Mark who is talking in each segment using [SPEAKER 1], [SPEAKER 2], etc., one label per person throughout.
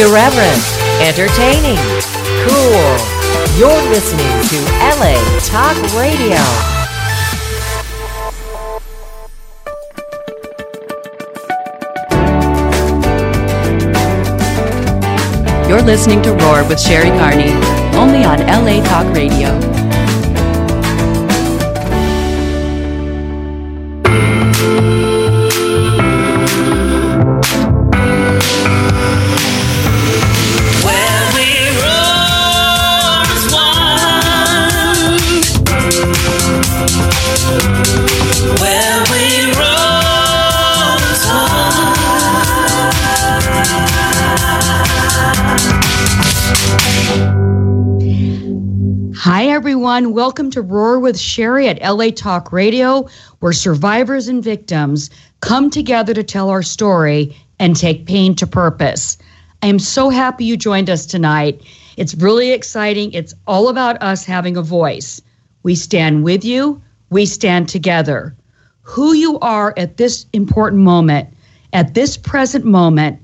[SPEAKER 1] Irreverent, entertaining, cool. You're listening to LA Talk Radio.
[SPEAKER 2] You're listening to Roar with Sherry Carney, only on LA Talk Radio.
[SPEAKER 3] Hi, everyone. Welcome to Roar with Sherry at LA Talk Radio, where survivors and victims come together to tell our story and take pain to purpose. I am so happy you joined us tonight. It's really exciting. It's all about us having a voice. We stand with you. We stand together. Who you are at this important moment, at this present moment,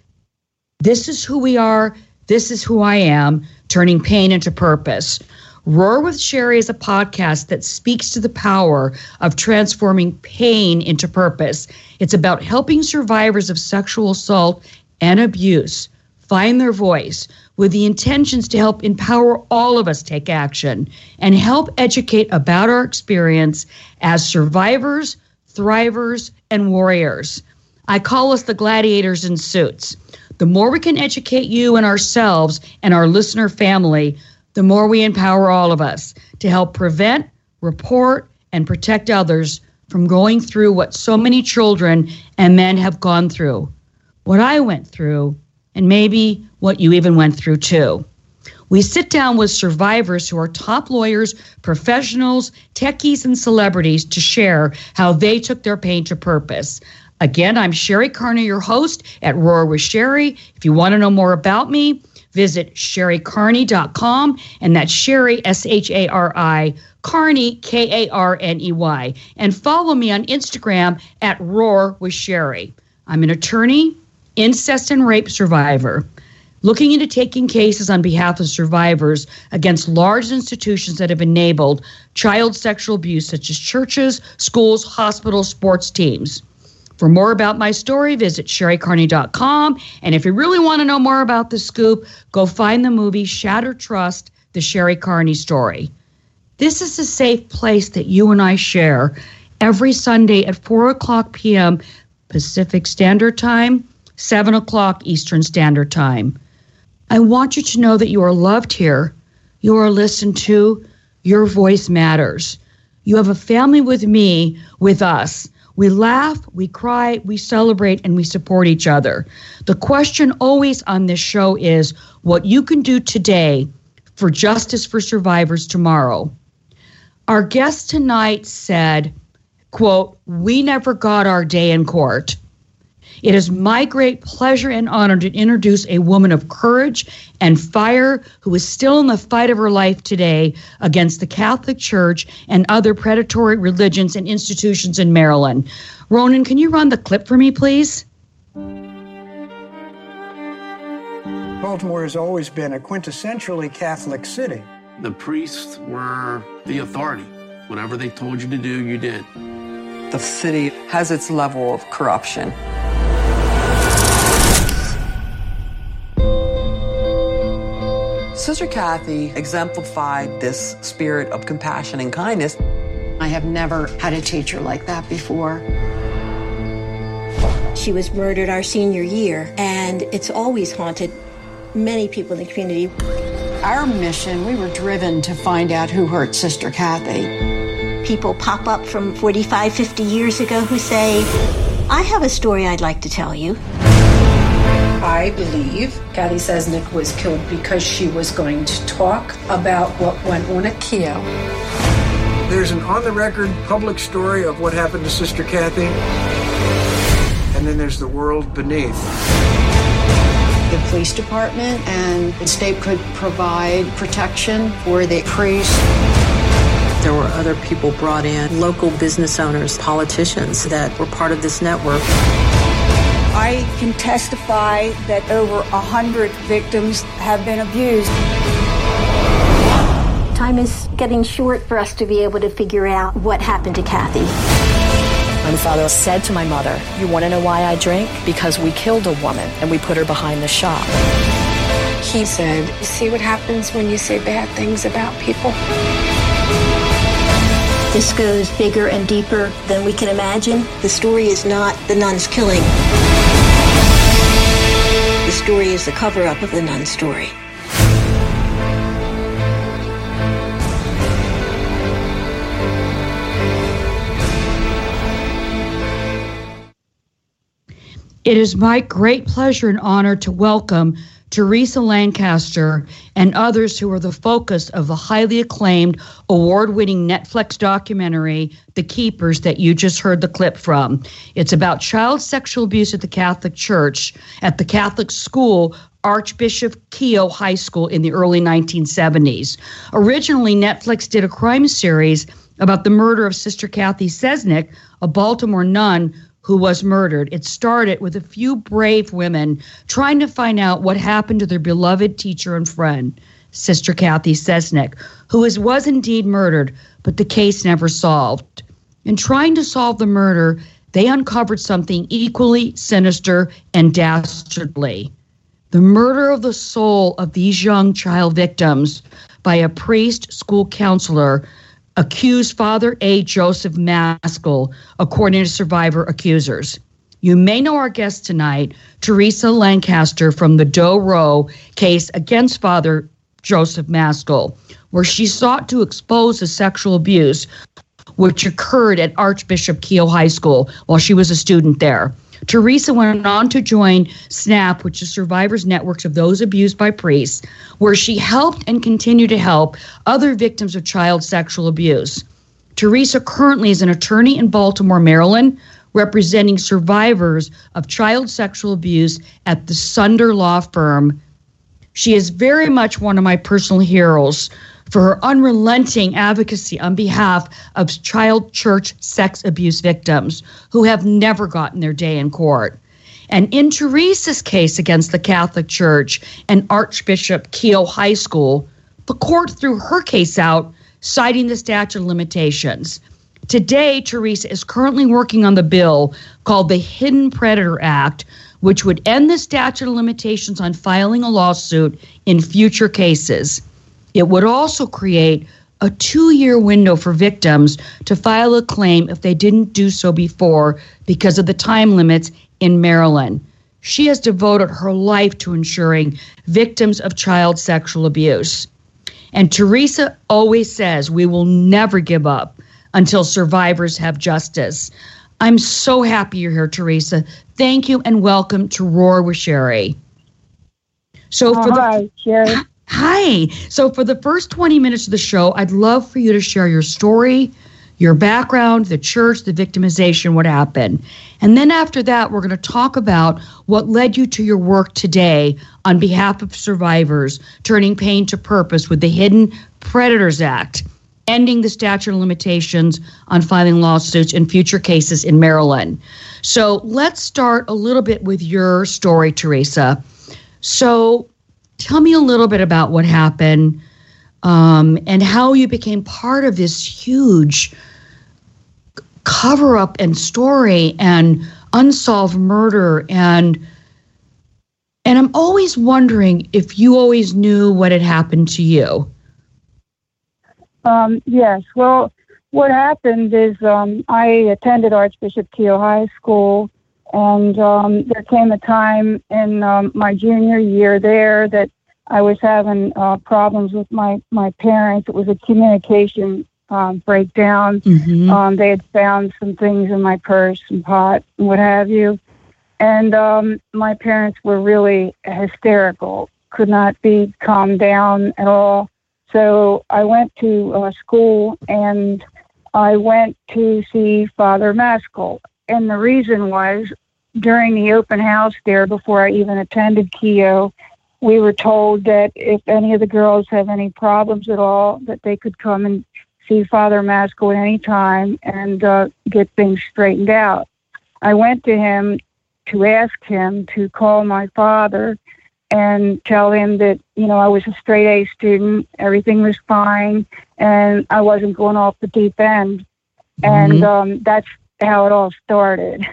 [SPEAKER 3] this is who we are. This is who I am, turning pain into purpose. Roar with Sherry is a podcast that speaks to the power of transforming pain into purpose. It's about helping survivors of sexual assault and abuse find their voice with the intentions to help empower all of us take action and help educate about our experience as survivors, thrivers, and warriors. I call us the gladiators in suits. The more we can educate you and ourselves and our listener family, the more we empower all of us to help prevent, report, and protect others from going through what so many children and men have gone through, what I went through, and maybe what you even went through too. We sit down with survivors who are top lawyers, professionals, techies, and celebrities to share how they took their pain to purpose. Again, I'm Sherry Carney, your host at Roar with Sherry. If you want to know more about me, visit sherrycarney.com, and that's Sherry, S-H-A-R-I, Carney, K-A-R-N-E-Y. And follow me on Instagram at Roar with Sherry. I'm an attorney, incest and rape survivor, looking into taking cases on behalf of survivors against large institutions that have enabled child sexual abuse, such as churches, schools, hospitals, sports teams. For more about my story, visit sherrycarney.com. And if you really want to know more about the scoop, go find the movie Shattered Trust, The Sherry Carney Story. This is a safe place that you and I share every Sunday at 4 o'clock p.m. Pacific Standard Time, 7 o'clock Eastern Standard Time. I want you to know that you are loved here. You are listened to. Your voice matters. You have a family with me, with us. We laugh, we cry, we celebrate, and we support each other. The question always on this show is what you can do today for justice for survivors tomorrow. Our guest tonight said, quote, "We never got our day in court. It is my great pleasure and honor to introduce a woman of courage and fire who is still in the fight of her life today against the Catholic Church and other predatory religions and institutions in Maryland." Ronan, can you run the clip for me, please?
[SPEAKER 4] Baltimore has always been a quintessentially Catholic city.
[SPEAKER 5] The priests were the authority. Whatever they told you to do, you did.
[SPEAKER 6] The city has its level of corruption. Sister Kathy exemplified this spirit of compassion and kindness.
[SPEAKER 7] I have never had a teacher like that before.
[SPEAKER 8] She was murdered our senior year, and it's always haunted many people in the community.
[SPEAKER 7] Our mission, we were driven to find out who hurt Sister Kathy.
[SPEAKER 8] People pop up from 45, 50 years ago who say, "I have a story I'd like to tell you."
[SPEAKER 9] I believe Kathy Sesnick was killed because she was going to talk about what went on at Keogh.
[SPEAKER 4] There's an on-the-record public story of what happened to Sister Kathy, and then there's the world beneath.
[SPEAKER 7] The police department and the state could provide protection for the priest.
[SPEAKER 10] There were other people brought in, local business owners, politicians that were part of this network.
[SPEAKER 7] I can testify that over 100 victims have been abused.
[SPEAKER 8] Time is getting short for us to be able to figure out what happened to Kathy.
[SPEAKER 11] My father said to my mother, "You want to know why I drink? Because we killed a woman and we put her behind the shop."
[SPEAKER 9] He said, "You see what happens when you say bad things about people?"
[SPEAKER 8] This goes bigger and deeper than we can imagine. The story is not the nuns killing. The story is the cover-up of the nun story.
[SPEAKER 3] It is my great pleasure and honor to welcome Teresa Lancaster and others who are the focus of the highly acclaimed, award-winning Netflix documentary, The Keepers, that you just heard the clip from. It's about child sexual abuse at the Catholic Church, at the Catholic school, Archbishop Keough High School, in the early 1970s. Originally, Netflix did a crime series about the murder of Sister Kathy Cesnik, a Baltimore nun who was murdered. It started with a few brave women trying to find out what happened to their beloved teacher and friend, Sister Kathy Cesnik, who was indeed murdered, but the case never solved. In trying to solve the murder, they uncovered something equally sinister and dastardly: the murder of the soul of these young child victims by a priest school counselor accused Father A. Joseph Maskell, according to survivor accusers. You may know our guest tonight, Teresa Lancaster, from the Doe Roe case against Father Joseph Maskell, where she sought to expose the sexual abuse which occurred at Archbishop Keough High School while she was a student there. Teresa went on to join SNAP, which is Survivors Networks of Those Abused by Priests, where she helped and continued to help other victims of child sexual abuse. Teresa currently is an attorney in Baltimore, Maryland, representing survivors of child sexual abuse at the Sunder Law Firm. She is very much one of my personal heroes for her unrelenting advocacy on behalf of child church sex abuse victims who have never gotten their day in court. And in Teresa's case against the Catholic Church and Archbishop Keough High School, the court threw her case out, citing the statute of limitations. Today, Teresa is currently working on the bill called the Hidden Predator Act, which would end the statute of limitations on filing a lawsuit in future cases. It would also create a 2-year window for victims to file a claim if they didn't do so before because of the time limits in Maryland. She has devoted her life to ensuring victims of child sexual abuse. And Teresa always says we will never give up until survivors have justice. I'm so happy you're here, Teresa. Thank you and welcome to Roar with Sherry.
[SPEAKER 12] Hi, Sherry.
[SPEAKER 3] Hi. So for the first 20 minutes of the show, I'd love for you to share your story, your background, the church, the victimization, what happened. And then after that, we're going to talk about what led you to your work today on behalf of survivors, turning pain to purpose with the Hidden Predators Act, ending the statute of limitations on filing lawsuits in future cases in Maryland. So let's start a little bit with your story, Teresa. So tell me a little bit about what happened and how you became part of this huge cover-up and story and unsolved murder. And I'm always wondering if you always knew what had happened to you.
[SPEAKER 12] Yes. Well, what happened is I attended Archbishop Keough High School, and there came a time in my junior year there that I was having problems with my parents. It was a communication breakdown. Mm-hmm. They had found some things in my purse, some pot, and what have you. And my parents were really hysterical, could not be calmed down at all. So I went to school, and I went to see Father Maskell. And the reason was, during the open house there, before I even attended Keough, we were told that if any of the girls have any problems at all, that they could come and see Father Maskell at any time and get things straightened out. I went to him to ask him to call my father and tell him that, I was a straight A student, everything was fine, and I wasn't going off the deep end.
[SPEAKER 3] Mm-hmm.
[SPEAKER 12] And that's how it all started.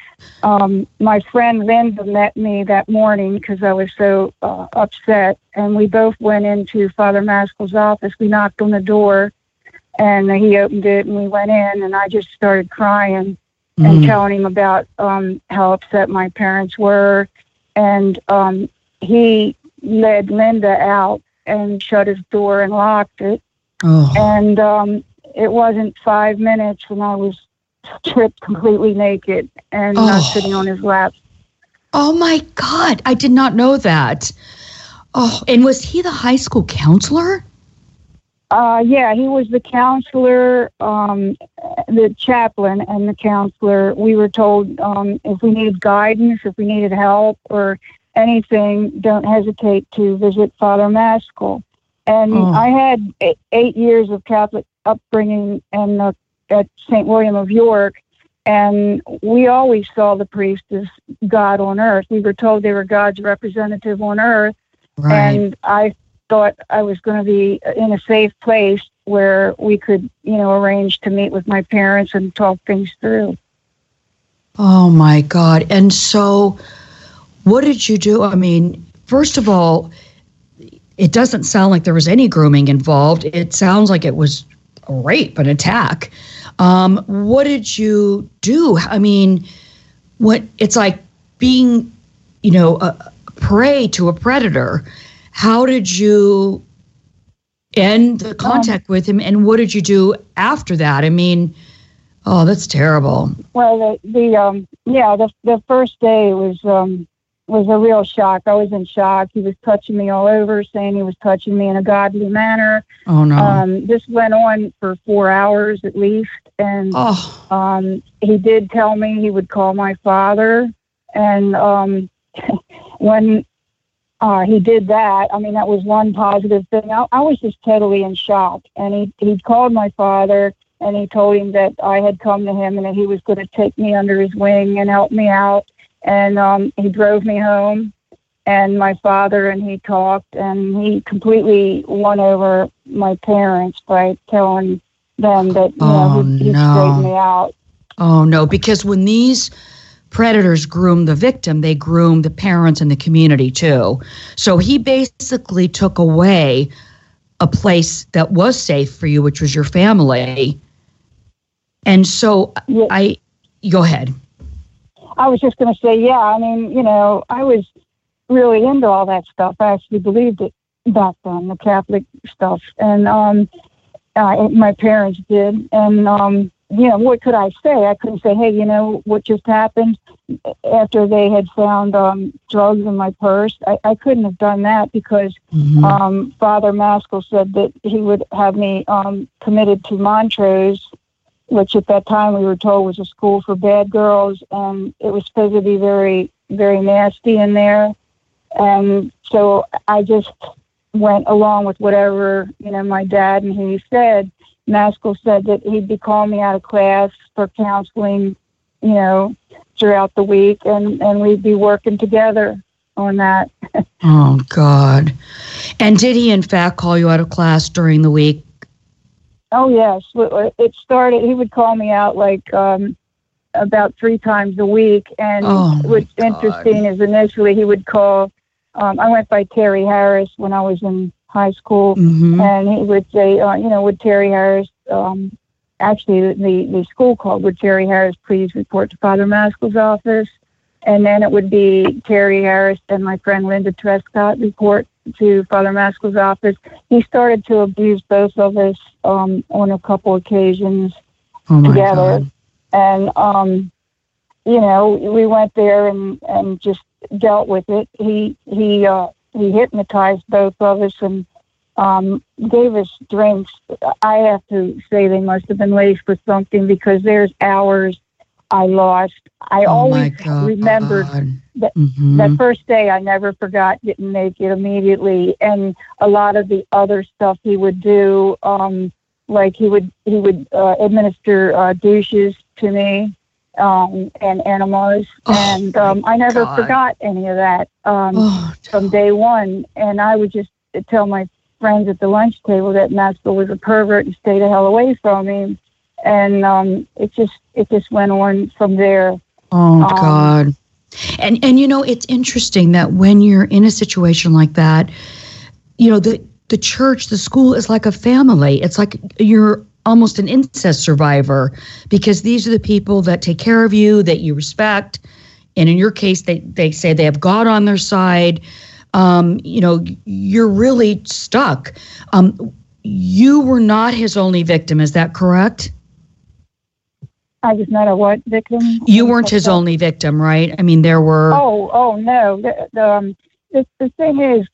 [SPEAKER 12] My friend Linda met me that morning because I was so upset, and we both went into Father Maskell's office. We knocked on the door, and he opened it, and we went in, and I just started crying and telling him about how upset my parents were. And he led Linda out and shut his door and locked it.
[SPEAKER 3] Oh.
[SPEAKER 12] And it wasn't 5 minutes, and I was stripped completely naked and sitting on his lap.
[SPEAKER 3] Oh, my God. I did not know that. Oh, and was he the high school counselor?
[SPEAKER 12] Yeah, he was the counselor, the chaplain and the counselor. We were told if we needed guidance, if we needed help or anything, don't hesitate to visit Father Maskell. And I had 8 years of Catholic upbringing at St. William of York, and we always saw the priest as God on earth. We were told they were God's representative on earth, and I thought I was going to be in a safe place where we could, arrange to meet with my parents and talk things through.
[SPEAKER 3] Oh, my God. And so what did you do? I mean, first of all, it doesn't sound like there was any grooming involved. It sounds like it was a rape, an attack. What did you do? I mean, it's like being, a prey to a predator. How did you end the contact with him, and what did you do after that? I mean, that's terrible.
[SPEAKER 12] Well, the first day was a real shock. I was in shock. He was touching me all over, saying he was touching me in a godly manner.
[SPEAKER 3] Oh, no.
[SPEAKER 12] This went on for 4 hours at least, and he did tell me he would call my father, and when he did that, I mean, that was one positive thing. I was just totally in shock, and he called my father, and he told him that I had come to him and that he was going to take me under his wing and help me out. And he drove me home, and my father and he talked, and he completely won over my parents by telling them that he'd straighten me out.
[SPEAKER 3] Oh, no, because when these predators groom the victim, they groom the parents and the community too. So he basically took away a place that was safe for you, which was your family. And so go ahead.
[SPEAKER 12] I was just going to say, I mean, I was really into all that stuff. I actually believed it back then, the Catholic stuff. And my parents did. And, what could I say? I couldn't say, hey, what just happened after they had found drugs in my purse. I couldn't have done that because Father Maskell said that he would have me committed to Montrose, which at that time we were told was a school for bad girls, and it was supposed to be very, very nasty in there. And so I just went along with whatever, my dad and he said. Maskell said that he'd be calling me out of class for counseling, throughout the week, and we'd be working together on that.
[SPEAKER 3] Oh, God. And did he, in fact, call you out of class during the week?
[SPEAKER 12] Oh, yes. It started, he would call me out about 3 times a week. And what's interesting is initially he would call, I went by Terry Harris when I was in high school, and he would say, would Terry Harris, actually the school called, would Terry Harris please report to Father Maskell's office? And then it would be Terry Harris and my friend Linda Trescott report to Father Maskell's office. He started to abuse both of us on a couple occasions together. God. And, we went there and just dealt with it. He hypnotized both of us and gave us drinks. I have to say they must have been laced with something because there's hours I lost. I always remembered that that first day. I never forgot getting naked immediately, and a lot of the other stuff he would do, like he would administer douches to me, and enemas. And I never forgot any of that from day one. And I would just tell my friends at the lunch table that Maxwell was a pervert and stay the hell away from him. And it just went on from there.
[SPEAKER 3] Oh, God. And it's interesting that when you're in a situation like that, the church, the school is like a family. It's like you're almost an incest survivor, because these are the people that take care of you, that you respect. And in your case, they say they have God on their side. You're really stuck. You were not his only victim. Is that correct?
[SPEAKER 12] I was not a what victim?
[SPEAKER 3] You weren't his only victim, right? I mean, there were...
[SPEAKER 12] Oh, no. The thing is,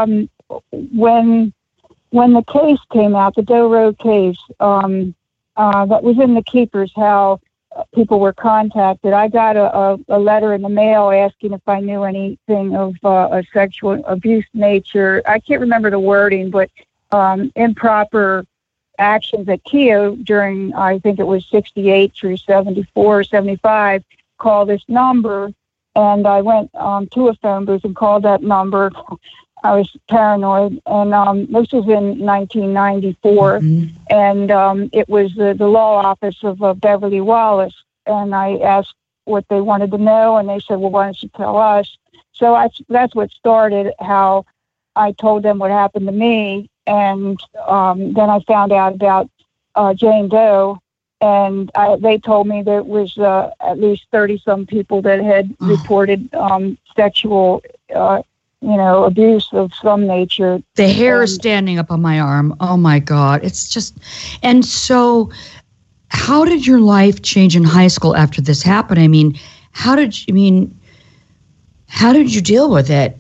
[SPEAKER 12] when the case came out, the Doe Road case, that was in the Keepers, how people were contacted. I got a letter in the mail asking if I knew anything of a sexual abuse nature. I can't remember the wording, but improper actions at Keogh during, I think it was 68 through 74 or 75, call this number. And I went to a phone booth and called that number. I was paranoid. And this was in 1994. Mm-hmm. And it was the law office of Beverly Wallace. And I asked what they wanted to know. And they said, well, why don't you tell us? So that's what started how I told them what happened to me. And then I found out about Jane Doe, and they told me there was at least 30-some people that had reported sexual, abuse of some nature.
[SPEAKER 3] The hair is standing up on my arm. Oh, my God. It's just... And so how did your life change in high school after this happened? I mean, how did you deal with it?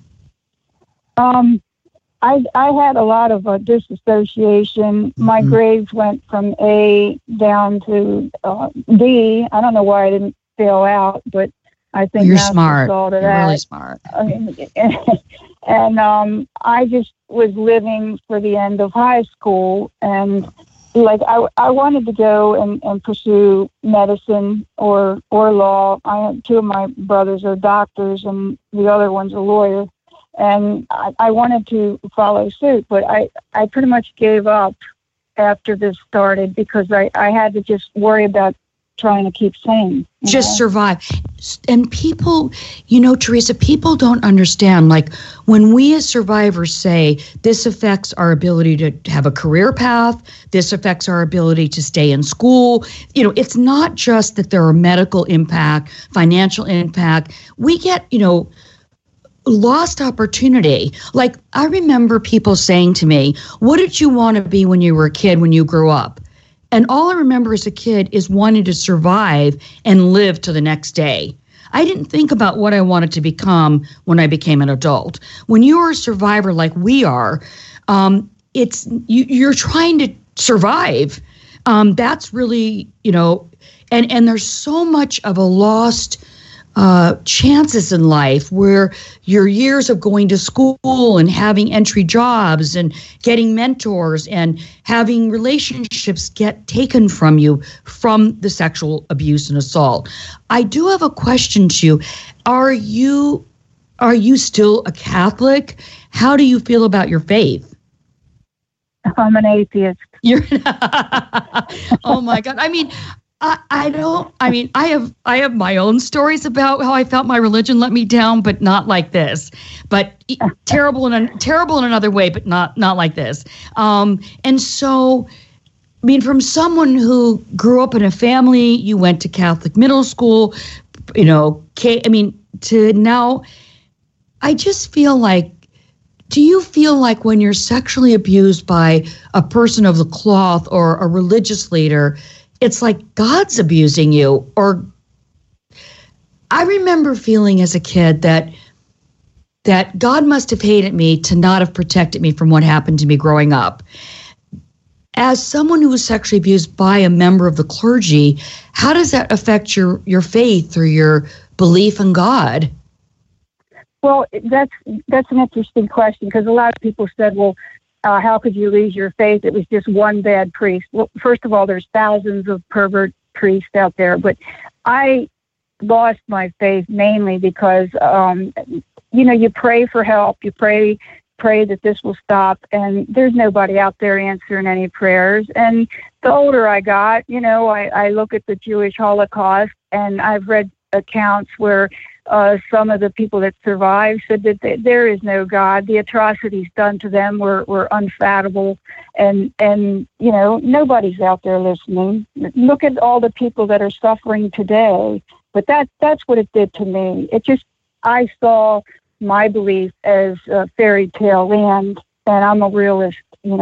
[SPEAKER 12] I had a lot of disassociation. My grades went from A down to D. I don't know why I didn't fail out, but I think
[SPEAKER 3] you're smart.
[SPEAKER 12] You're
[SPEAKER 3] really smart.
[SPEAKER 12] And I just was living for the end of high school, and like I wanted to go and pursue medicine or law. Two of my brothers are doctors, and the other one's a lawyer. And I wanted to follow suit, but I pretty much gave up after this started because I had to just worry about trying to keep sane.
[SPEAKER 3] Just survive. And people, Teresa, people don't understand. Like when we as survivors say this affects our ability to have a career path, this affects our ability to stay in school. It's not just that there are medical impact, financial impact. We get, lost opportunity. Like I remember people saying to me, what did you want to be when you were a kid, when you grew up? And all I remember as a kid is wanting to survive and live to the next day. I didn't think about what I wanted to become when I became an adult. When you're a survivor like we are, it's you're trying to survive. That's really, and there's so much of a lost chances in life where your years of going to school and having entry jobs and getting mentors and having relationships get taken from you from the sexual abuse and assault. I do have a question to you. Are you still a Catholic? How do you feel about your faith?
[SPEAKER 12] I'm an atheist.
[SPEAKER 3] Oh my God. I mean, I have my own stories about how I felt my religion let me down, but not like this. But terrible in another way, but not like this. And so, I mean, from someone who grew up in a family, you went to Catholic middle school, to now, I just feel like, do you feel like when you're sexually abused by a person of the cloth or a religious leader, it's like God's abusing you? Or I remember feeling as a kid that God must have hated me to not have protected me from what happened to me growing up. As someone who was sexually abused by a member of the clergy, how does that affect your faith or your belief in God?
[SPEAKER 12] Well, that's an interesting question, because a lot of people said, well, how could you lose your faith? It was just one bad priest. Well, first of all, there's thousands of pervert priests out there, but I lost my faith mainly because, you pray for help. You pray that this will stop, and there's nobody out there answering any prayers. And the older I got, I look at the Jewish Holocaust, and I've read accounts where some of the people that survived said that there is no God. The atrocities done to them were unfathomable, and nobody's out there listening. Look at all the people that are suffering today. But that's what it did to me. I saw my belief as a fairy tale land, and I'm a realist,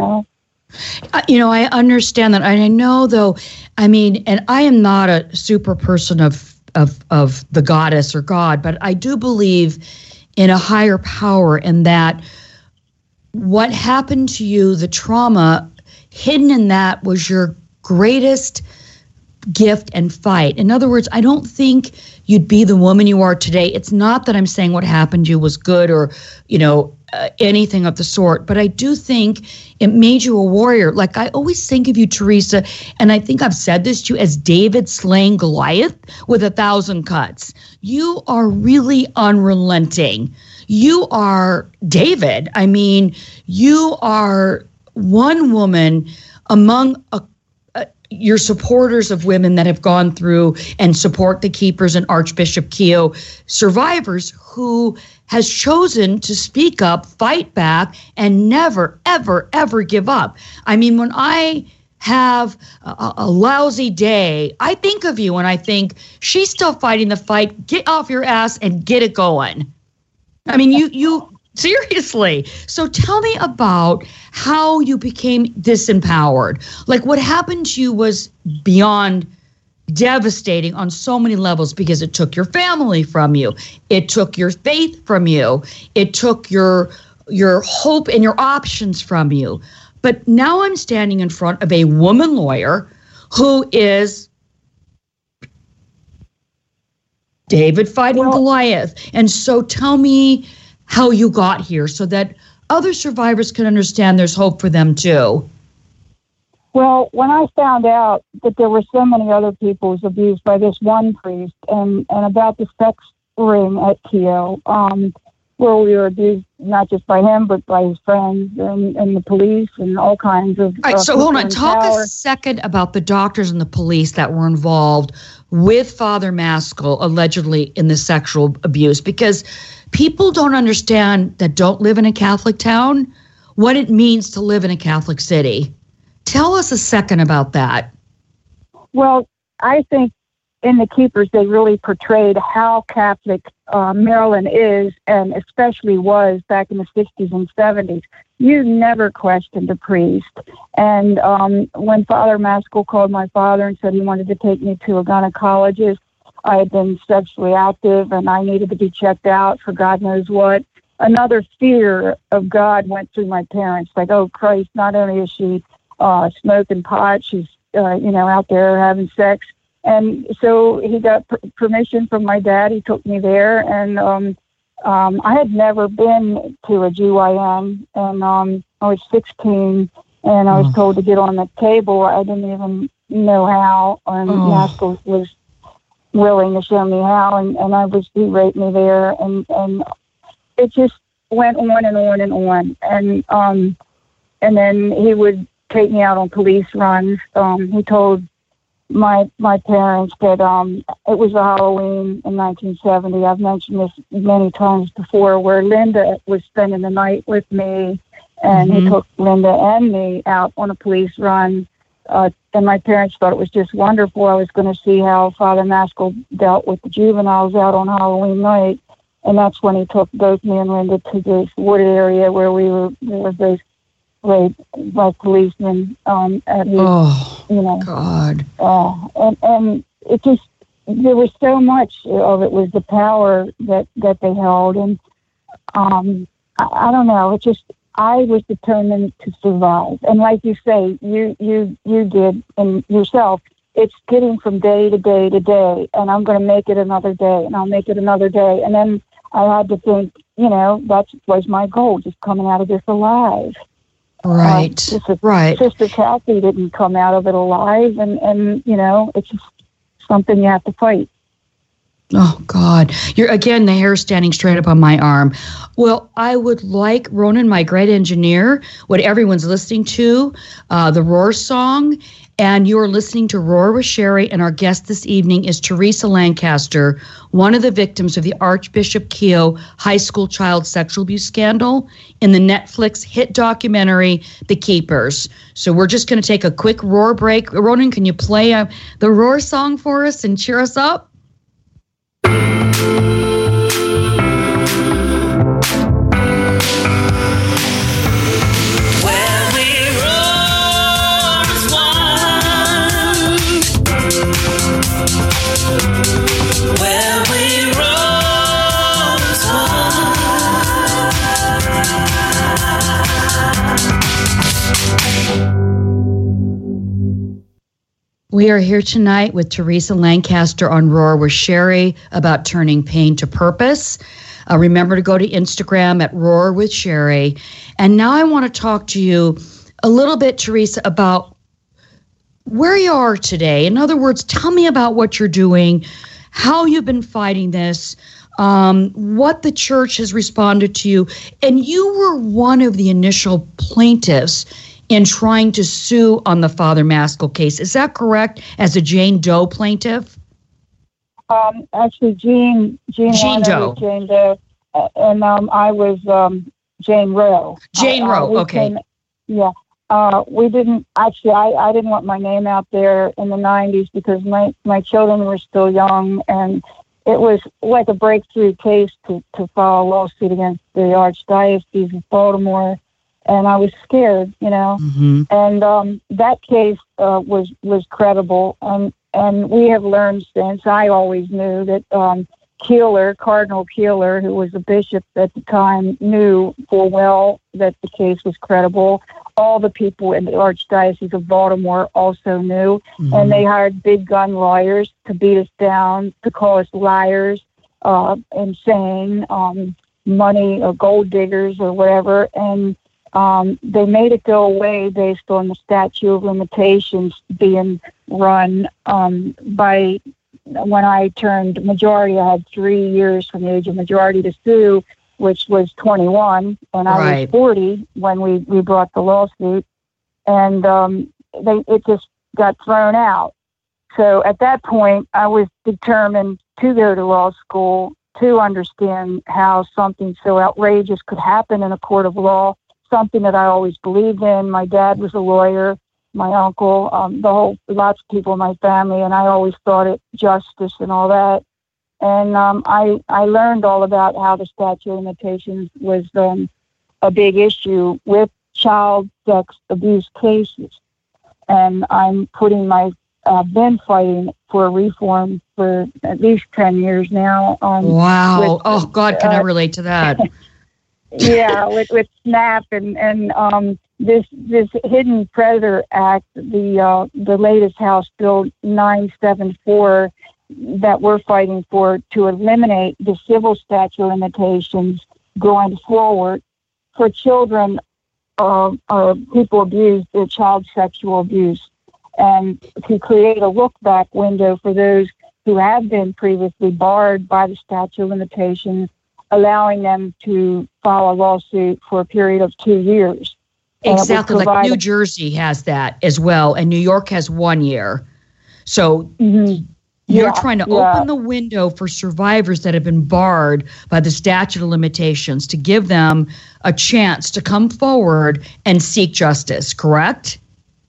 [SPEAKER 3] I understand that. I know, though, and I am not a super person of the goddess or God, but I do believe in a higher power, and that what happened to you, the trauma, hidden in that was your greatest gift and fight. In other words, I don't think you'd be the woman you are today. It's not that I'm saying what happened to you was good or, anything of the sort, but I do think it made you a warrior. Like, I always think of you, Teresa, and I think I've said this to you, as David slaying Goliath with 1,000 cuts. You are really unrelenting. You are David. You are one woman among your supporters of women that have gone through and support the Keepers and Archbishop Keough survivors, who has chosen to speak up, fight back, and never, ever, ever give up. When I have a lousy day, I think of you and I think, she's still fighting the fight. Get off your ass and get it going. You seriously. So tell me about how you became disempowered. Like, what happened to you was beyond devastating on so many levels, because it took your family from you. It took your faith from you. It took your hope and your options from you. But now I'm standing in front of a woman lawyer who is David fighting Goliath. And so tell me how you got here so that other survivors can understand there's hope for them too.
[SPEAKER 12] Well, when I found out that there were so many other people who was abused by this one priest, and about the sex ring at Keough, where we were abused not just by him, but by his friends and the police and all kinds of...
[SPEAKER 3] All right, so hold on. Talk a second about the doctors and the police that were involved with Father Maskell, allegedly in the sexual abuse, because people don't understand, that don't live in a Catholic town, what it means to live in a Catholic city. Tell us a second about that.
[SPEAKER 12] Well, I think in the Keepers, they really portrayed how Catholic Maryland is, and especially was back in the 60s and 70s. You never questioned a priest. And when Father Maskell called my father and said he wanted to take me to a gynecologist, I had been sexually active and I needed to be checked out for God knows what. Another fear of God went through my parents. Like, oh, Christ, not only is she smoking pot, she's, out there having sex. And so he got permission from my dad. He took me there. And I had never been to a GYN. And I was 16 and I was told to get on the table. I didn't even know how. And Maskell was willing to show me how. And he raped me there. And it just went on and on and on. And then he would take me out on police runs. He told my parents that it was a Halloween in 1970. I've mentioned this many times before, where Linda was spending the night with me, and he took Linda and me out on a police run. And my parents thought it was just wonderful. I was going to see how Father Maskell dealt with the juveniles out on Halloween night. And that's when he took both me and Linda to this wooded area where we were both raped by policemen at his,
[SPEAKER 3] God.
[SPEAKER 12] And it just, there was so much of it was the power that they held. And I don't know, it just, I was determined to survive. And like you say, you did, and yourself, it's getting from day to day to day, and I'm going to make it another day, and I'll make it another day. And then I had to think, that was my goal, just coming out of this alive.
[SPEAKER 3] Right, right.
[SPEAKER 12] Sister Kathy didn't come out of it alive, and it's just something you have to fight.
[SPEAKER 3] Oh, God. You're again, the hair standing straight up on my arm. Well, I would like Ronan, my great engineer, what everyone's listening to, the Roar song. And you're listening to Roar with Sherry, and our guest this evening is Teresa Lancaster, one of the victims of the Archbishop Keough high school child sexual abuse scandal in the Netflix hit documentary, The Keepers. So we're just going to take a quick Roar break. Ronan, can you play the Roar song for us and cheer us up? We are here tonight with Teresa Lancaster on Roar with Sherry about turning pain to purpose. Remember to go to Instagram at Roar with Sherry. And now I want to talk to you a little bit, Teresa, about where you are today. In other words, tell me about what you're doing, how you've been fighting this, what the church has responded to you. And you were one of the initial plaintiffs in trying to sue on the Father Maskell case. Is that correct, as a Jane Doe plaintiff?
[SPEAKER 12] Actually, Jane Doe. Jane Doe. And I was Jane Roe.
[SPEAKER 3] Jane Roe, okay.
[SPEAKER 12] We didn't, actually, I didn't want my name out there in the 90s because my children were still young, and it was like a breakthrough case to file a lawsuit against the Archdiocese of Baltimore. And I was scared,
[SPEAKER 3] Mm-hmm.
[SPEAKER 12] And that case was credible. And we have learned since. I always knew that Cardinal Keeler, who was a bishop at the time, knew full well that the case was credible. All the people in the Archdiocese of Baltimore also knew. Mm-hmm. And they hired big gun lawyers to beat us down, to call us liars, insane, money or gold diggers or whatever. And they made it go away based on the statute of limitations being run by when I turned majority. I had 3 years from the age of majority to sue, which was 21, and I was 40 when we brought the lawsuit, and it just got thrown out. So at that point, I was determined to go to law school to understand how something so outrageous could happen in a court of law. Something that I always believed in. My dad was a lawyer, my uncle, lots of people in my family, and I always thought it justice and all that. And I learned all about how the statute of limitations was a big issue with child sex abuse cases. And I've been fighting for reform for at least 10 years now.
[SPEAKER 3] Wow. God, can I relate to that?
[SPEAKER 12] Yeah, with SNAP and this Hidden Predator Act, the latest House Bill 974 that we're fighting for to eliminate the civil statute of limitations going forward for children people abused, child sexual abuse, and to create a look-back window for those who have been previously barred by the statute of limitations, allowing them to file a lawsuit for a period of 2 years.
[SPEAKER 3] Exactly, like New Jersey has that as well, and New York has 1 year. So you're trying to open the window for survivors that have been barred by the statute of limitations to give them a chance to come forward and seek justice, correct?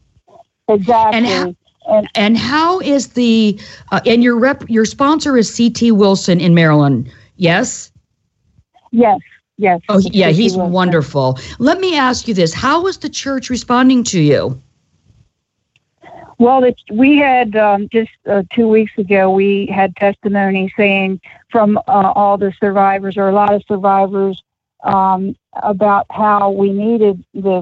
[SPEAKER 12] Exactly.
[SPEAKER 3] And how is the and your sponsor is C.T. Wilson in Maryland, yes?
[SPEAKER 12] Yes.
[SPEAKER 3] Oh, yeah, he's wonderful. Let me ask you this. How is the church responding to you?
[SPEAKER 12] Well, we had just 2 weeks ago, we had testimony saying from all the survivors, or a lot of survivors, about how we needed this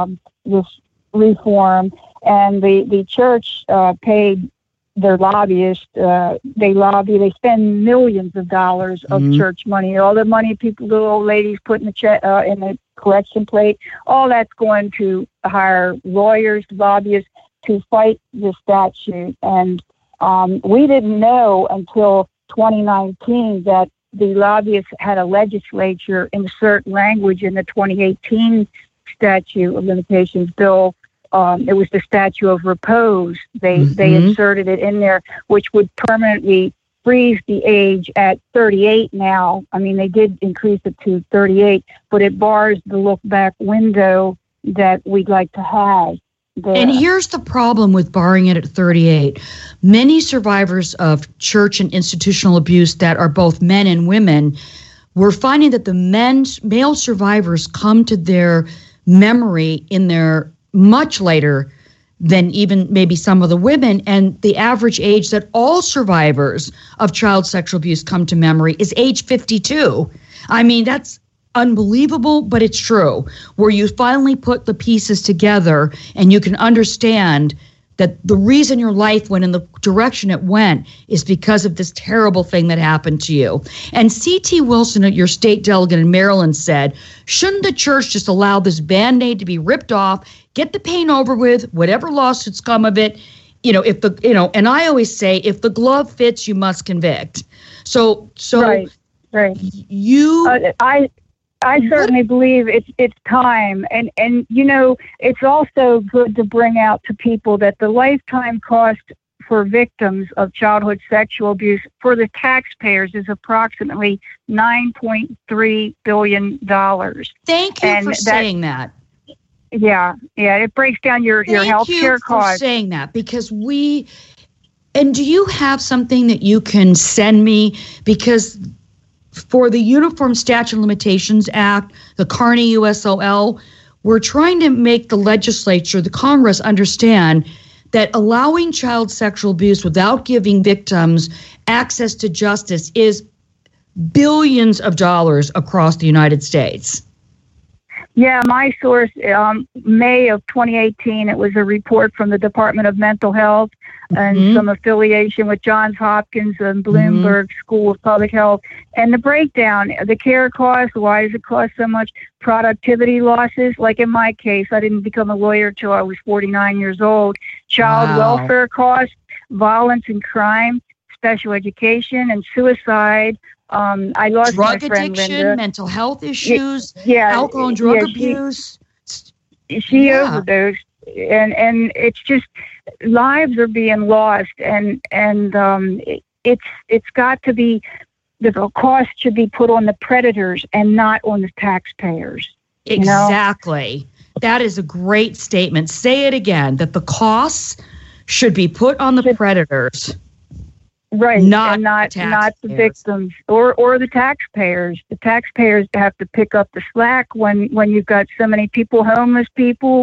[SPEAKER 12] reform. And the church paid their lobbyists. They spend millions of dollars of church money. All the money the old ladies put in the collection plate, all that's going to hire lawyers, lobbyists to fight the statute. And we didn't know until 2019 that the lobbyists had a legislature insert language in the 2018 statute of limitations bill. It was the statute of repose. They inserted it in there, which would permanently freeze the age at 38 now. I mean, they did increase it to 38, but it bars the look-back window that we'd like to have there.
[SPEAKER 3] And here's the problem with barring it at 38. Many survivors of church and institutional abuse that are both men and women, we're finding that the male survivors come to their memory in their much later than even maybe some of the women. And the average age that all survivors of child sexual abuse come to memory is age 52. I mean, that's unbelievable, but it's true, where you finally put the pieces together and you can understand that the reason your life went in the direction it went is because of this terrible thing that happened to you. And C.T. Wilson, your state delegate in Maryland, said, shouldn't the church just allow this Band-Aid to be ripped off, get the pain over with, whatever lawsuits come of it? And I always say, if the glove fits, you must convict. So
[SPEAKER 12] right. I certainly believe it's time, and it's also good to bring out to people that the lifetime cost for victims of childhood sexual abuse for the taxpayers is approximately $9.3 billion.
[SPEAKER 3] Thank you for saying that.
[SPEAKER 12] Yeah, it breaks down your health care costs.
[SPEAKER 3] Thank you for saying that, because and do you have something that you can send me? Because for the Uniform Statute of Limitations Act, the Carney USOL, we're trying to make the legislature, the Congress, understand that allowing child sexual abuse without giving victims access to justice is billions of dollars across the United States.
[SPEAKER 12] Yeah, my source, May of 2018, it was a report from the Department of Mental Health and some affiliation with Johns Hopkins and Bloomberg School of Public Health. And the breakdown, the care costs, why does it cost so much? Productivity losses, like in my case, I didn't become a lawyer till I was 49 years old. Child welfare costs, violence and crime, special education and suicide. I lost
[SPEAKER 3] drug
[SPEAKER 12] my friend
[SPEAKER 3] addiction,
[SPEAKER 12] Linda.
[SPEAKER 3] mental health issues, alcohol and drug abuse.
[SPEAKER 12] She overdosed, and it's just lives are being lost, and it's got to be, the cost should be put on the predators and not on the taxpayers.
[SPEAKER 3] Exactly. That is a great statement. Say it again, that the costs should be put on the predators.
[SPEAKER 12] Right,
[SPEAKER 3] not
[SPEAKER 12] the victims or the taxpayers. The taxpayers have to pick up the slack when you've got so many people, homeless people,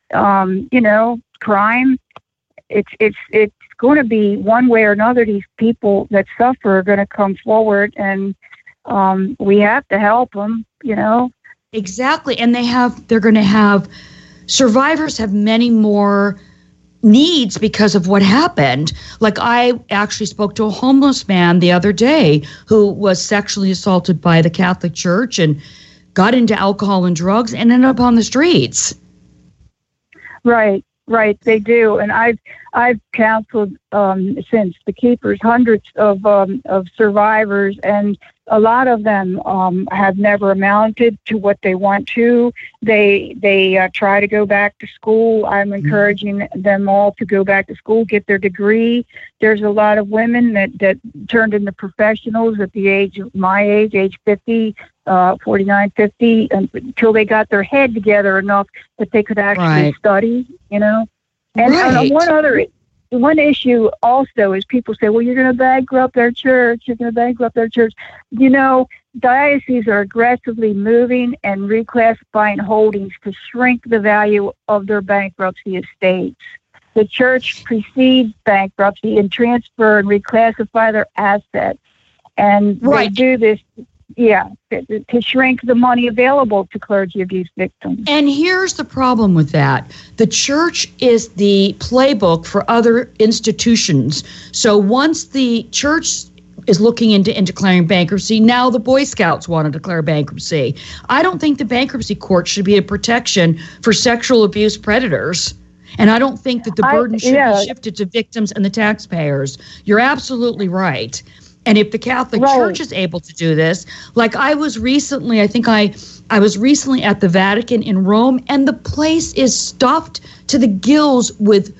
[SPEAKER 12] crime. It's going to be one way or another. These people that suffer are going to come forward, and we have to help them.
[SPEAKER 3] Exactly, and they're going to have survivors have many more needs because of what happened. Like, I actually spoke to a homeless man the other day who was sexually assaulted by the Catholic Church and got into alcohol and drugs and ended up on the streets. Right, they do. And I've counseled since the Keepers hundreds of survivors, and a lot of them have never amounted to what they want to. They try to go back to school. I'm encouraging them all to go back to school, get their degree. There's a lot of women that turned into professionals at the age of my age 50, 49, 50, until they got their head together enough that they could actually study, And one issue also is people say, well, you're going to bankrupt their church. Dioceses are aggressively moving and reclassifying holdings to shrink the value of their bankruptcy estates. The church precedes bankruptcy and transfer and reclassify their assets. And they do this, to shrink the money available to clergy abuse victims. And here's the problem with that. The church is the playbook for other institutions. So once the church is looking into declaring bankruptcy, now the Boy Scouts want to declare bankruptcy. I don't think the bankruptcy court should be a protection for sexual abuse predators. And I don't think that the burden should be shifted to victims and the taxpayers. You're absolutely right. And if the Catholic Church is able to do this, like I was recently at the Vatican in Rome, and the place is stuffed to the gills with,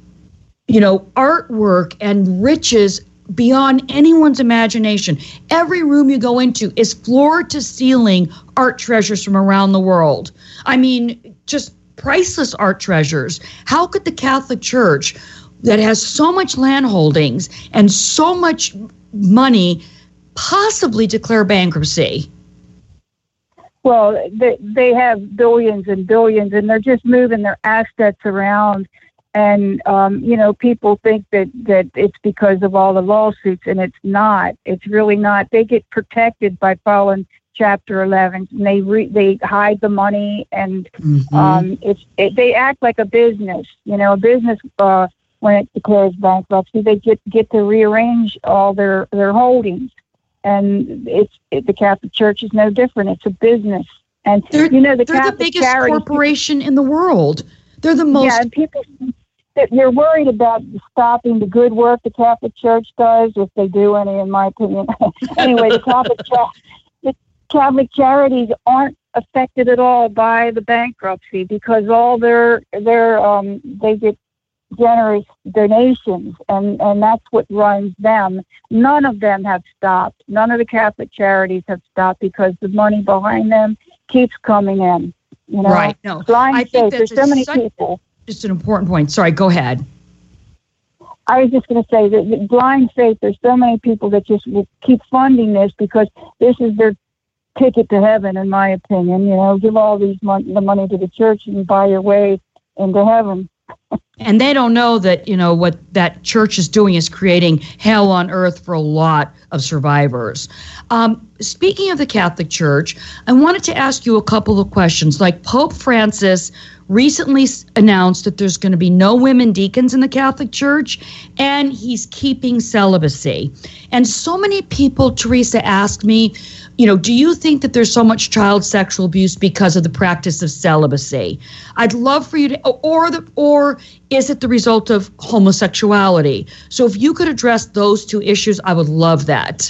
[SPEAKER 3] artwork and riches beyond anyone's imagination. Every room you go into is floor to ceiling art treasures from around the world. I mean, just priceless art treasures. How could the Catholic Church, that has so much land holdings and so much money, possibly declare bankruptcy?
[SPEAKER 12] Well, they have billions and billions, and they're just moving their assets around. And, people think that it's because of all the lawsuits, and it's not. It's really not. They get protected by following Chapter 11, and they hide the money, and they act like a business. A business, when it declares bankruptcy, they get to rearrange all their holdings. And the Catholic Church is no different. It's a business. And,
[SPEAKER 3] they're
[SPEAKER 12] the
[SPEAKER 3] the biggest corporation in the world. They're the most...
[SPEAKER 12] Yeah, and people... They're worried about stopping the good work the Catholic Church does, if they do any, in my opinion. Anyway, the Catholic charities aren't affected at all by the bankruptcy, because all they get generous donations, and that's what runs them. None of them have stopped. None of the Catholic charities have stopped, because the money behind them keeps coming in.
[SPEAKER 3] Right. No,
[SPEAKER 12] blind faith. There's so many people.
[SPEAKER 3] Just an important point. Sorry, go ahead.
[SPEAKER 12] I was just going to say that blind faith, there's so many people that just will keep funding this, because this is their ticket to heaven, in my opinion. Give all the money to the church and buy your way into heaven.
[SPEAKER 3] And they don't know that, what that church is doing is creating hell on earth for a lot of survivors. Speaking of the Catholic Church, I wanted to ask you a couple of questions. Like, Pope Francis recently announced that there's going to be no women deacons in the Catholic Church, and he's keeping celibacy. And so many people, Teresa, asked me, do you think that there's so much child sexual abuse because of the practice of celibacy? I'd love for you to, or is it the result of homosexuality? So if you could address those two issues, I would love that.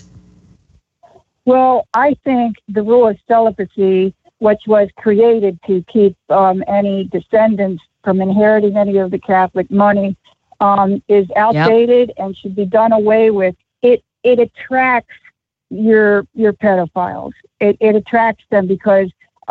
[SPEAKER 12] Well, I think the rule of celibacy, which was created to keep any descendants from inheriting any of the Catholic money, is outdated and should be done away with. It attracts your pedophiles. It attracts them because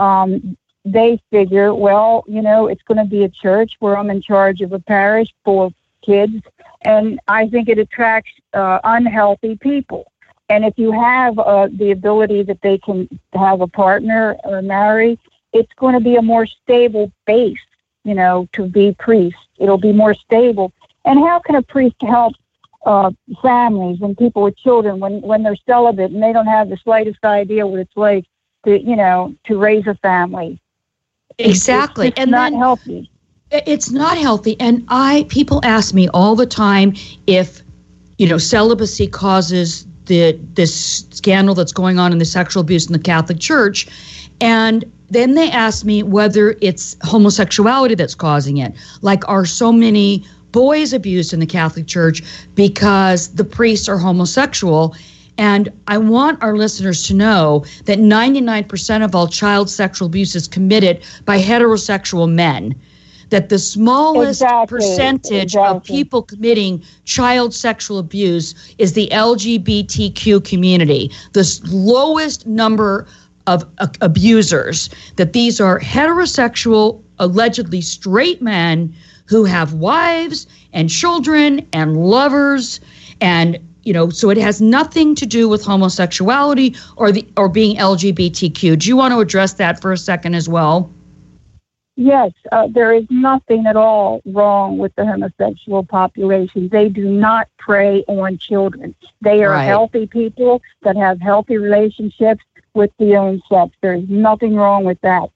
[SPEAKER 12] they figure, well, it's going to be a church where I'm in charge of a parish full of kids, and I think it attracts unhealthy people. And if you have the ability that they can have a partner or marry, it's going to be a more stable base, to be priest. It'll be more stable. And how can a priest help families and people with children when they're celibate and they don't have the slightest idea what it's like to raise a family?
[SPEAKER 3] Exactly.
[SPEAKER 12] It's not healthy.
[SPEAKER 3] It's not healthy. And people ask me all the time if, celibacy causes this scandal that's going on in the sexual abuse in the Catholic Church. And then they ask me whether it's homosexuality that's causing it. Like, are so many boys abused in the Catholic Church because the priests are homosexual? And I want our listeners to know that 99% of all child sexual abuse is committed by heterosexual men. That the smallest percentage of people committing child sexual abuse is the LGBTQ community. The lowest number of abusers, that these are heterosexual, allegedly straight men who have wives and children and lovers, and so it has nothing to do with homosexuality or being LGBTQ. Do you want to address that for a second as well?
[SPEAKER 12] Yes, there is nothing at all wrong with the homosexual population. They do not prey on children. They are healthy people that have healthy relationships with the own sex. There's nothing wrong with that.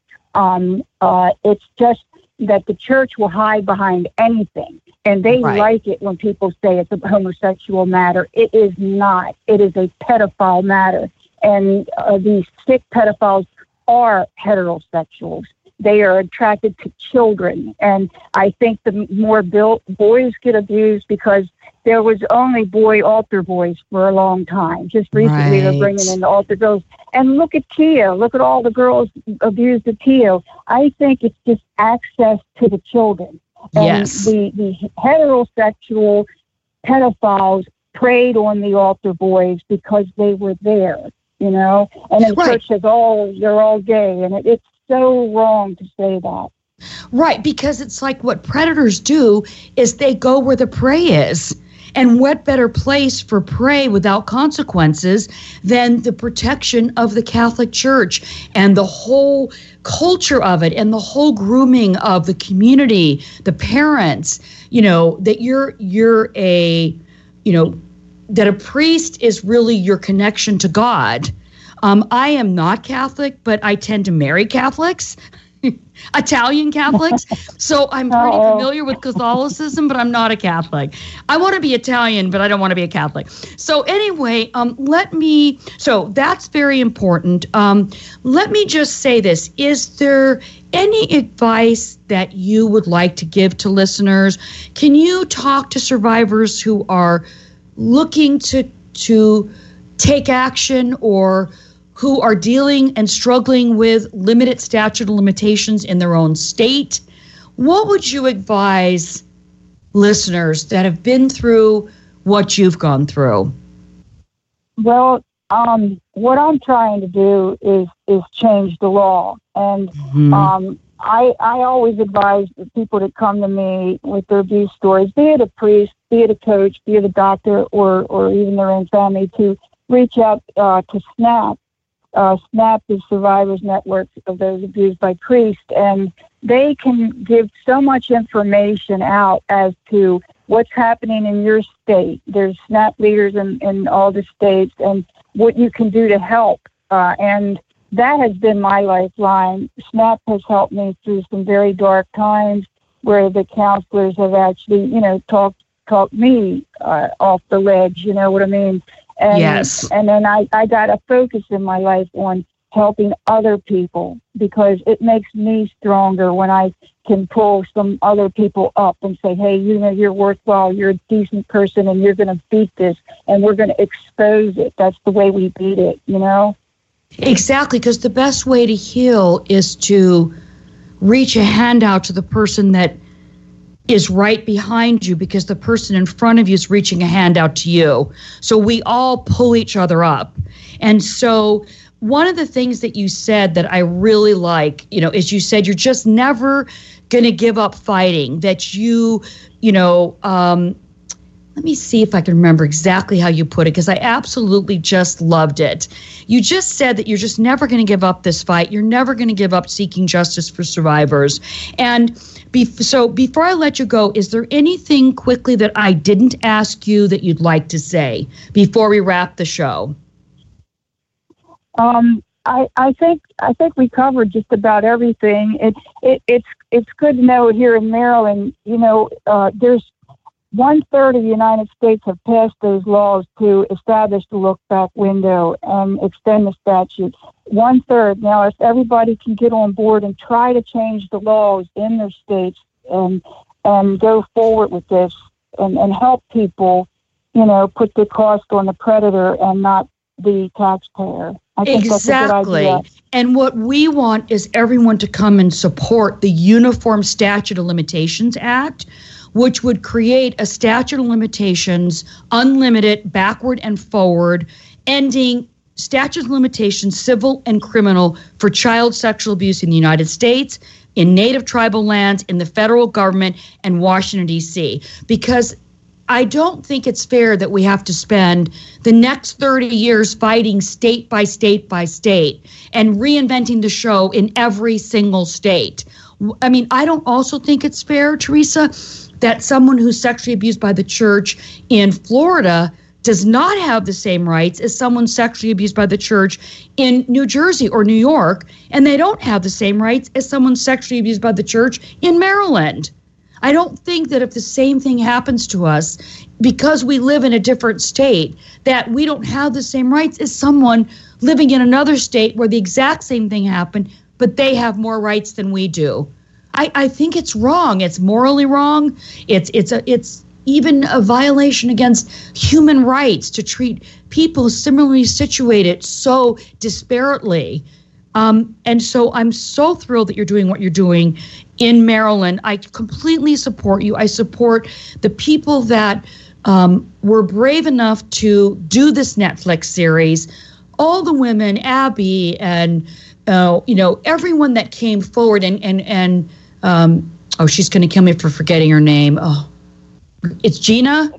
[SPEAKER 12] It's just that the church will hide behind anything, and they like it when people say it's a homosexual matter. It is not. It is a pedophile matter, and these sick pedophiles are heterosexuals. they are attracted to children. And I think the more boys get abused because there was only boy altar boys for a long time. Just recently they're bringing in the altar girls. And look at Tio. Look at all the girls abused at Tio. I think it's just access to the children. And
[SPEAKER 3] yes.
[SPEAKER 12] The heterosexual pedophiles preyed on the altar boys because they were there, you know. And the church says, oh, you're all gay. And it's so wrong to say that.
[SPEAKER 3] Right, because it's like what predators do is they go where the prey is. And what better place for prey without consequences than the protection of the Catholic Church and the whole culture of it and the whole grooming of the community, the parents, you know, that you're a, you know, that a priest is really your connection to God. I am not Catholic, but I tend to marry Catholics. Italian Catholics. So I'm pretty familiar with Catholicism, but I'm not a Catholic. I want to be Italian, but I don't want to be a Catholic. So anyway, so that's very important. Let me just say this. Is there any advice that you would like to give to listeners? Can you talk to survivors who are looking to take action or who are dealing and struggling with limited statute of limitations in their own state? What would you advise listeners that have been through what you've gone through?
[SPEAKER 12] Well, what I'm trying to do is change the law. And I always advise the people that come to me with their abuse stories, be it a priest, be it a coach, be it a doctor, or even their own family, to reach out to SNAP. SNAP is Survivors Network of Those Abused by Priests, and they can give so much information out as to what's happening in your state. There's SNAP leaders in all the states and what you can do to help. And that has been my lifeline. SNAP has helped me through some very dark times where the counselors have actually, you know, talked me off the ledge, you know what I mean? And,
[SPEAKER 3] yes.
[SPEAKER 12] And then I got a focus in my life on helping other people because it makes me stronger when I can pull some other people up and say, hey, you know, you're worthwhile, you're a decent person, and you're going to beat this, and we're going to expose it. That's the way we beat it, you know?
[SPEAKER 3] Exactly, because the best way to heal is to reach a hand out to the person that is right behind you, because the person in front of you is reaching a hand out to you. So we all pull each other up. And so one of the things that you said that I really like, you know, is you said you're just never going to give up fighting, that you know, let me see if I can remember exactly how you put it, because I absolutely just loved it. You just said that you're just never going to give up this fight. You're never going to give up seeking justice for survivors. And so before I let you go, is there anything quickly that I didn't ask you that you'd like to say before we wrap the show?
[SPEAKER 12] I think we covered just about everything. It's good to know here in Maryland, you know, there's 1/3 of the United States have passed those laws to establish the look-back window and extend the statute. 1/3. Now, if everybody can get on board and try to change the laws in their states and go forward with this and help people, you know, put the cost on the predator and not the taxpayer. I think
[SPEAKER 3] exactly.
[SPEAKER 12] That's a good idea.
[SPEAKER 3] And what we want is everyone to come and support the Uniform Statute of Limitations Act, which would create a statute of limitations, unlimited, backward and forward, ending statute of limitations, civil and criminal, for child sexual abuse in the United States, in native tribal lands, in the federal government, and Washington, D.C. Because I don't think it's fair that we have to spend the next 30 years fighting state by state by state and reinventing the show in every single state. I mean, I don't also think it's fair, Teresa, that someone who's sexually abused by the church in Florida does not have the same rights as someone sexually abused by the church in New Jersey or New York, and they don't have the same rights as someone sexually abused by the church in Maryland. I don't think that if the same thing happens to us, because we live in a different state, that we don't have the same rights as someone living in another state where the exact same thing happened but they have more rights than we do. I think it's wrong. It's morally wrong. It's even a violation against human rights to treat people similarly situated so disparately. And so I'm so thrilled that you're doing what you're doing in Maryland. I completely support you. I support the people that were brave enough to do this Netflix series. All the women, Abby and everyone that came forward and she's going to kill me for forgetting her name. Oh, it's Gina.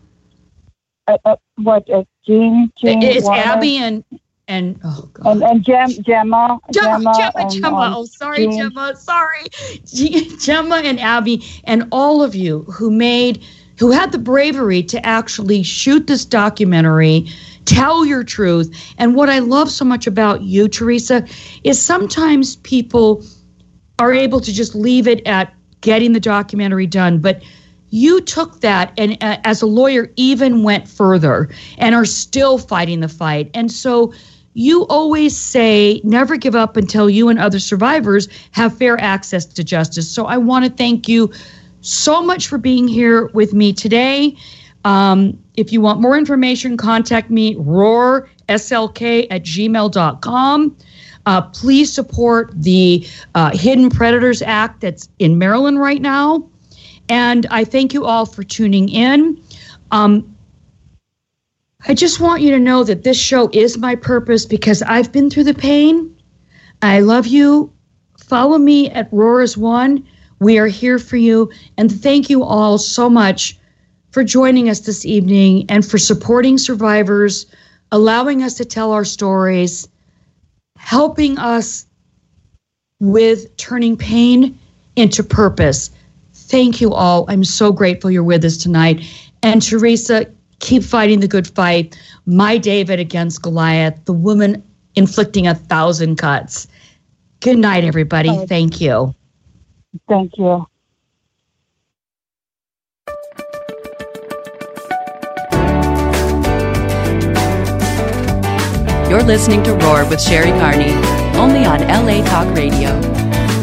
[SPEAKER 12] Jean?
[SPEAKER 3] It's
[SPEAKER 12] Warner?
[SPEAKER 3] Abby and oh God.
[SPEAKER 12] And Gemma.
[SPEAKER 3] Oh, sorry, Jean. Gemma. Sorry, Gemma and Abby and all of you who had the bravery to actually shoot this documentary, tell your truth. And what I love so much about you, Teresa, is sometimes people are able to just leave it at getting the documentary done, but you took that and as a lawyer even went further and are still fighting the fight. And so you always say, never give up until you and other survivors have fair access to justice. So I want to thank you so much for being here with me today. If you want more information, contact me, roarslk@gmail.com. Please support the Hidden Predators Act that's in Maryland right now. And I thank you all for tuning in. I just want you to know that this show is my purpose because I've been through the pain. I love you. Follow me at Roar1. We are here for you. And thank you all so much for joining us this evening and for supporting survivors, allowing us to tell our stories, helping us with turning pain into purpose. Thank you all. I'm so grateful you're with us tonight. And Teresa, keep fighting the good fight. My David against Goliath, the woman inflicting 1,000 cuts. Good night, everybody. Thank you.
[SPEAKER 12] Thank you.
[SPEAKER 2] You're listening to Roar with Sherry Carney, only on LA Talk Radio.